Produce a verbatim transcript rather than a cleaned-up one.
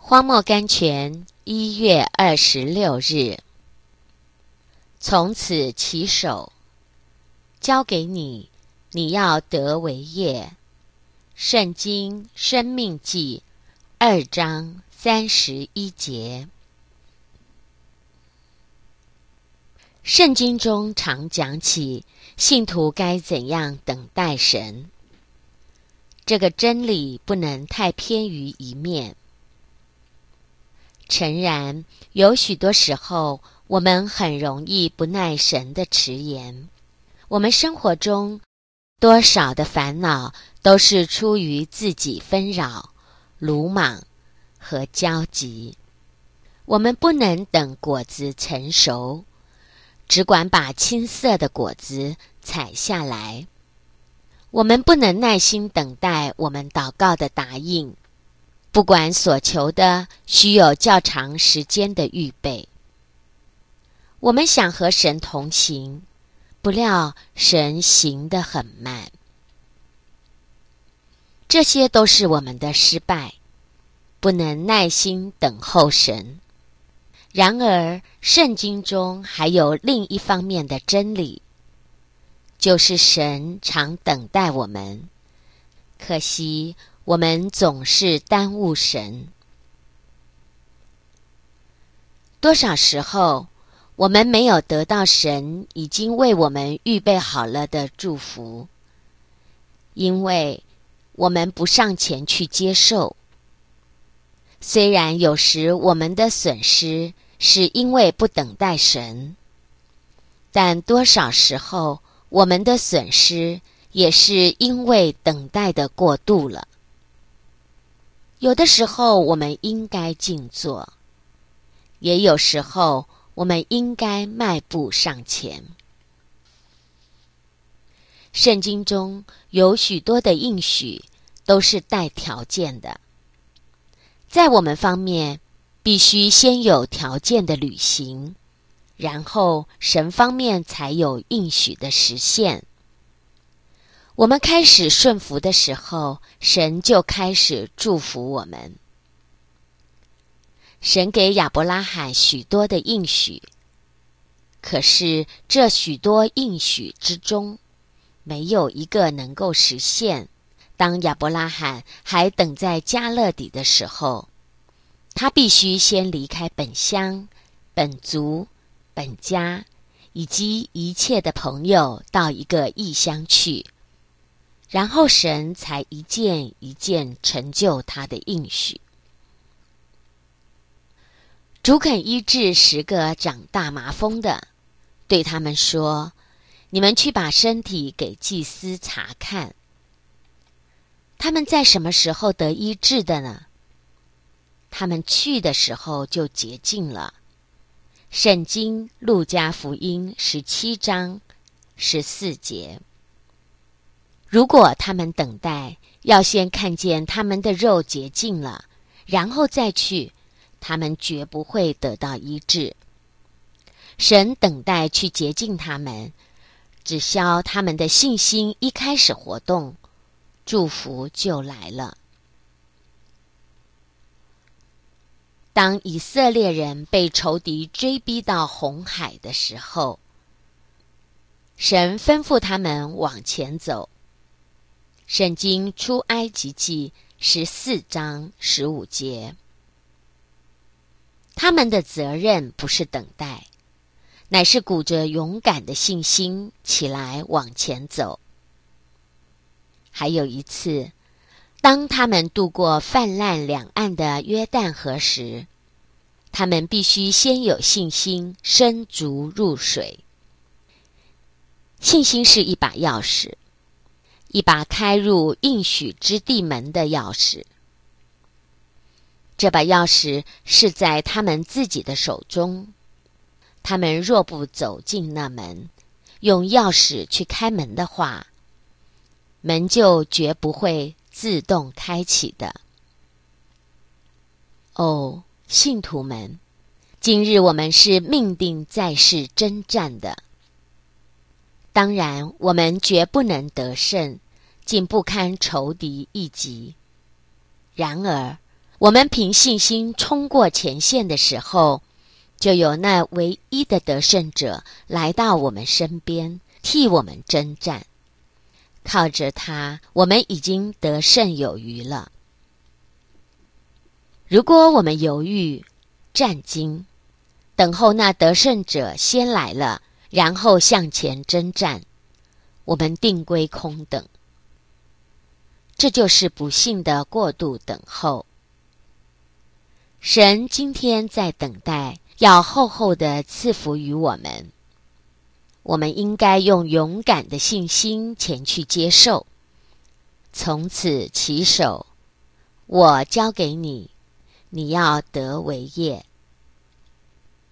荒漠甘泉一月二十六日，从此起手，交给你，你要得为业。圣经生命记二章三十一节。圣经中常讲起信徒该怎样等待神，这个真理不能太偏于一面。诚然，有许多时候我们很容易不耐神的迟延。我们生活中多少的烦恼都是出于自己纷扰、鲁莽和焦急。我们不能等果子成熟，只管把青涩的果子采下来。我们不能耐心等待我们祷告的答应，不管所求的需有较长时间的预备。我们想和神同行，不料神行得很慢。这些都是我们的失败，不能耐心等候神。然而，圣经中还有另一方面的真理，就是神常等待我们，可惜我们总是耽误神。多少时候，我们没有得到神已经为我们预备好了的祝福，因为我们不上前去接受。虽然有时我们的损失是因为不等待神，但多少时候我们的损失也是因为等待的过度了。有的时候我们应该静坐，也有时候我们应该迈步上前。圣经中有许多的应许都是带条件的，在我们方面必须先有条件的履行，然后神方面才有应许的实现。我们开始顺服的时候，神就开始祝福我们。神给亚伯拉罕许多的应许，可是这许多应许之中，没有一个能够实现。当亚伯拉罕还等在迦勒底的时候，他必须先离开本乡、本族、本家，以及一切的朋友，到一个异乡去，然后神才一件一件成就他的应许。主肯医治十个长大麻风的，对他们说：你们去把身体给祭司查看。他们在什么时候得医治的呢？他们去的时候就洁净了。圣经路加福音十七章十四节。如果他们等待，要先看见他们的肉洁净了，然后再去，他们绝不会得到医治。神等待去洁净他们，只消他们的信心一开始活动，祝福就来了。当以色列人被仇敌追逼到红海的时候，神吩咐他们往前走。圣经出埃及记十四章十五节。他们的责任不是等待，乃是鼓着勇敢的信心起来往前走。还有一次，当他们渡过泛滥两岸的约旦河时，他们必须先有信心伸足入水。信心是一把钥匙，一把开入应许之地门的钥匙。这把钥匙是在他们自己的手中，他们若不走进那门，用钥匙去开门的话，门就绝不会自动开启的。哦，信徒们，今日我们是命定在世征战的。当然，我们绝不能得胜，竟不堪仇敌一击。然而， 我们凭信心冲过前线的时候，就有那唯一的得胜者来到我们身边，替我们征战。靠着他，我们已经得胜有余了。如果我们犹豫、战惊，等候那得胜者先来了，然后向前征战，我们定归空等。这就是不幸的过度等候。神今天在等待，要厚厚的赐福于我们。我们应该用勇敢的信心前去接受。从此起手，我交给你，你要得为业。